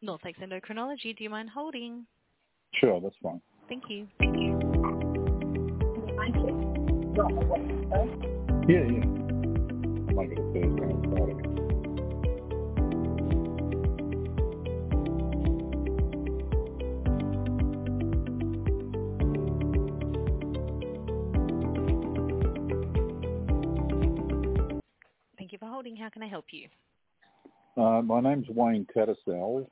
North Lakes Endocrinology. Do you mind holding? Sure, that's fine. Thank you. Yeah. I might get a Thursday and Friday. Thank you for holding. How can I help you? My name's Wayne Tattersall.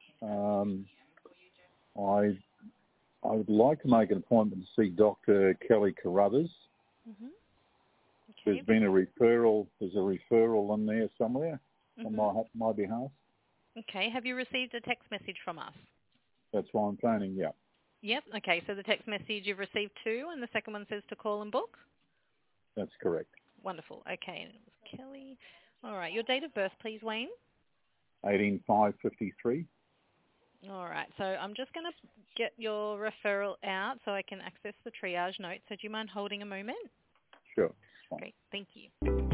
I would like to make an appointment to see Dr. Kelly Carruthers. Mm-hmm. Okay. There's been a referral. There's a referral in there somewhere on my behalf. Okay. Have you received a text message from us? That's why I'm phoning. Yeah. Yep. Okay. So the text message you've received two, and the second one says to call and book? That's correct. Wonderful. Okay. And it was Kelly. All right. Your date of birth, please, Wayne. 18553. All right. So I'm just going to get your referral out so I can access the triage notes. So do you mind holding a moment? Sure. Fine. Great. Thank you.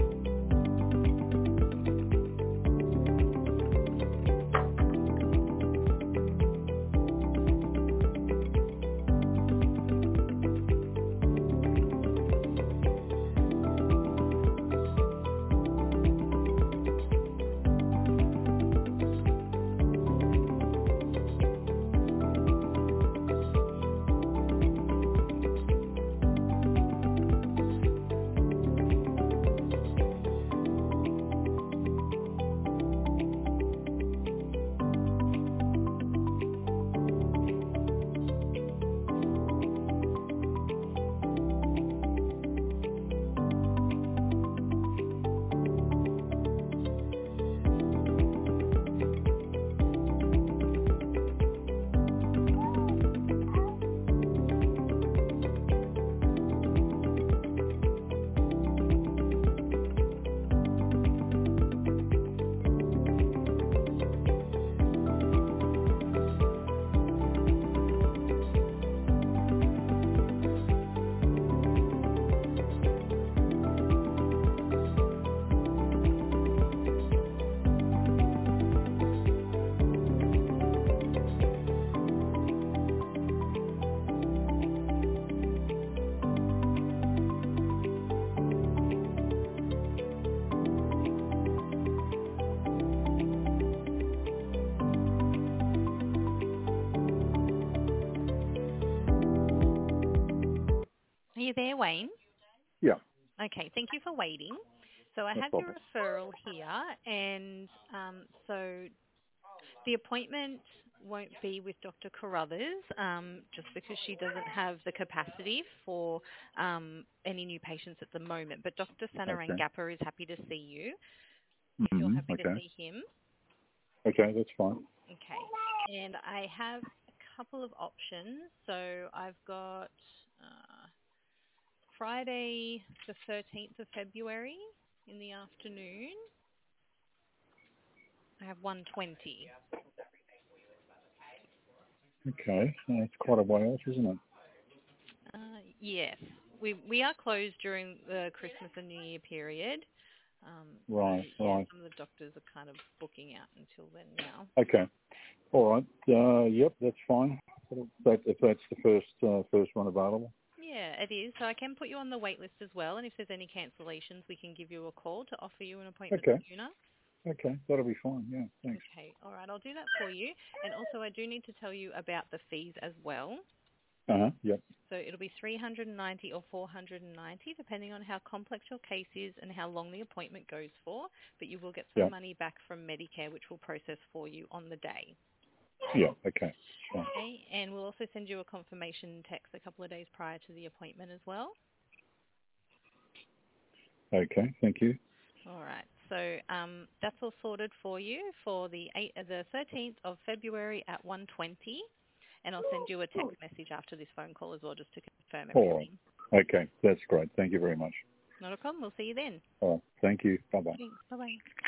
Are you there, Wayne? Yeah. Okay, thank you for waiting. So I No have problem. your referral here, and so the appointment won't be with Dr. Carruthers, just because she doesn't have the capacity for any new patients at the moment. But Dr. Sanarangappa is happy to see you, if you're happy to see him. Okay, that's fine. Okay, and I have a couple of options. So I've got Friday the 13th of February in the afternoon. I have 1:20. Okay, that's quite a way off, isn't it? Yes. We are closed during the Christmas and New Year period. Right. Some of the doctors are kind of booking out until then now. Okay. All right. Yep, that's fine. If that's the first one available. Yeah, it is. So I can put you on the wait list as well, and if there's any cancellations, we can give you a call to offer you an appointment sooner. Okay, that'll be fine. Yeah, thanks. Okay, all right, I'll do that for you. And also I do need to tell you about the fees as well. Yep. So it'll be $390 or $490, depending on how complex your case is and how long the appointment goes for. But you will get some money back from Medicare, which will process for you on the day. Yeah, okay. Sure. Okay, and we'll also send you a confirmation text a couple of days prior to the appointment as well. Okay, thank you. All right, so that's all sorted for you for the 13th of February at 1:20. And I'll send you a text message after this phone call as well, just to confirm everything. All right. Okay, that's great. Thank you very much. Not a problem. We'll see you then. All right. Thank you. Bye-bye. Thanks. Bye-bye.